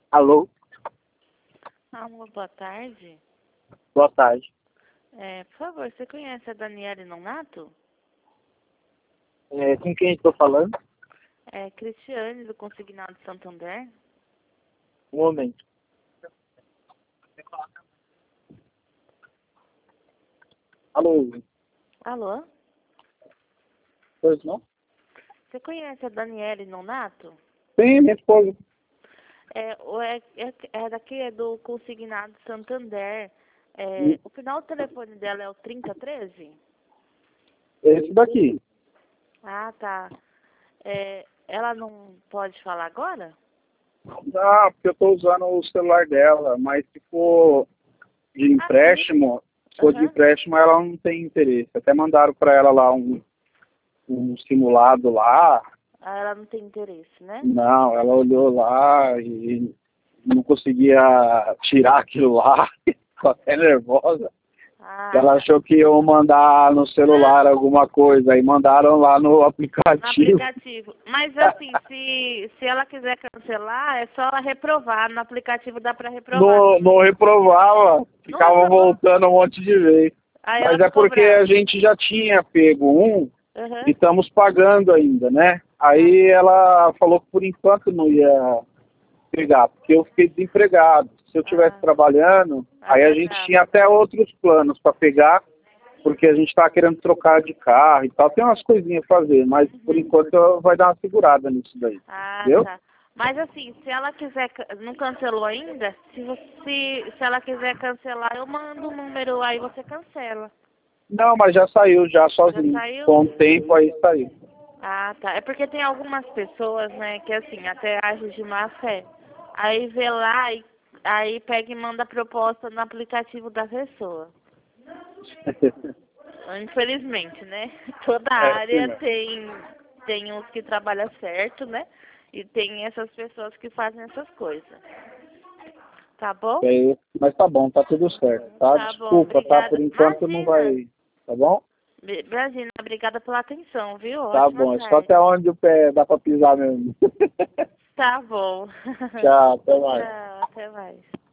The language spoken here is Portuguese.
Alô, Alô, boa tarde. boa tarde. Por favor, você conhece a Daniele Nonato? Com quem estou falando? É Cristiane, do Consignado Santander. Um momento. Alô, Alô? pois não? Você conhece a Daniele Nonato? Sim, minha esposa. Daqui é do Consignado Santander. O final do telefone dela é o 3013? Esse daqui. Ah, tá. Ela não pode falar agora? Ah, porque eu estou usando o celular dela, mas se for de empréstimo, Aham. ela não tem interesse. Até mandaram para ela lá um simulado lá. Ah, ela não tem interesse, né? Não, ela olhou lá e não conseguia tirar aquilo lá. Ficou até nervosa. Ah, Ela tá. achou que iam mandar no celular alguma coisa, aí mandaram lá no No aplicativo. aplicativo. Mas assim, se ela quiser cancelar, é só ela reprovar. No aplicativo dá pra reprovar. Não reprovava, Não ficava reprovou? voltando um monte de vez. Aí ela Mas é ficou porque brava. a gente já tinha pego um e Aham. estamos pagando ainda, né? Ah, Aí ela falou que por enquanto não ia pegar, porque eu fiquei desempregado. Se eu estivesse ah, trabalhando, aí a aí gente dava. tinha até outros planos para pegar, porque a gente estava querendo trocar de carro e tal. Tem umas coisinhas a fazer, mas por Uhum. enquanto vai dar uma segurada nisso daí. Ah, Entendeu? tá. Mas assim, se ela quiser, não cancelou ainda, se ela quiser cancelar, eu mando o número, aí você cancela. Não, mas já saiu, já Já sozinho. saiu? Com o tempo aí saiu. Ah, tá. É porque tem algumas pessoas, né, que assim, até agem de má fé. Aí vê lá e aí pega e manda a proposta no aplicativo da pessoa. Infelizmente, né? Toda É assim área mesmo. tem uns que trabalham certo, né? E tem essas pessoas que fazem essas coisas. Tá bom? Mas tá bom, tá tudo certo, tá? Tá bom, Desculpa, tá? Por obrigada. enquanto não Imagina. vai, tá bom? Imagina, obrigada pela atenção, viu? Tá Ótima bom, é só tarde. até onde o pé dá pra pisar mesmo. Tá bom. Tchau, até mais. Tchau, até mais.